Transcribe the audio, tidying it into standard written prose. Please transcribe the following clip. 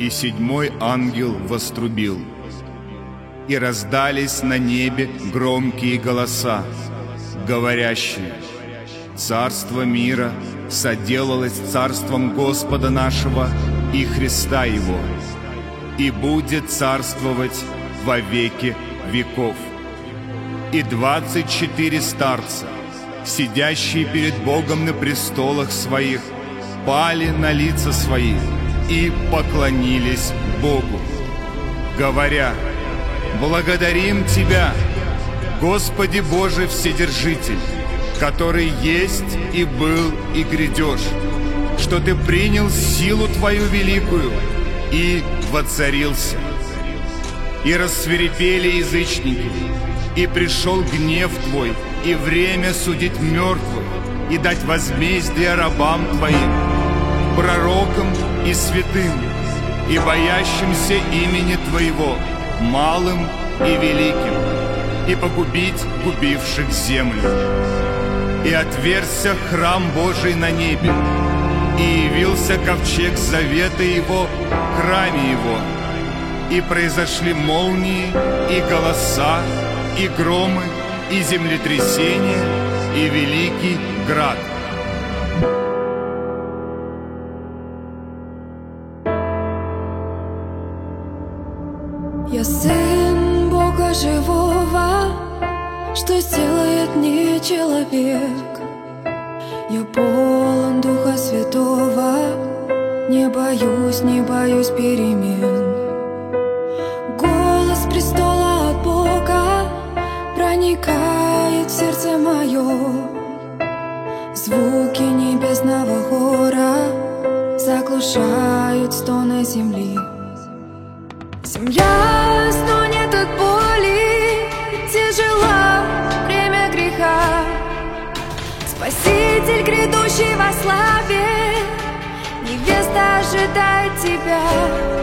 И седьмой ангел вострубил, и раздались на небе громкие голоса, говорящие: «Царство мира соделалось царством Господа нашего и Христа Его, и будет царствовать во веки веков». И 24 старца, сидящие перед Богом на престолах своих, пали на лица свои и поклонились Богу, говоря: «Благодарим Тебя, Господи Боже Вседержитель, который есть и был и грядешь, что Ты принял силу Твою великую и воцарился. И рассвирепели язычники, и пришел гнев Твой, и время судить мертвых, и дать возмездие рабам Твоим, пророкам и святым, и боящимся имени Твоего, малым и великим, и погубить губивших землю. И отверзся храм Божий на небе, и явился ковчег завета Его в храме Его, и произошли молнии, и голоса, и громы, и землетрясения, и великий град. Я сын Бога живого, что сделает не человек. Я полон Духа Святого, не боюсь перемен. Голос престола от Бога проникает в сердце мое. Звуки небесного хора заглушают стоны земли. Семья стонет от боли, тяжела время греха. Спаситель, грядущий во славе, невеста ожидает тебя.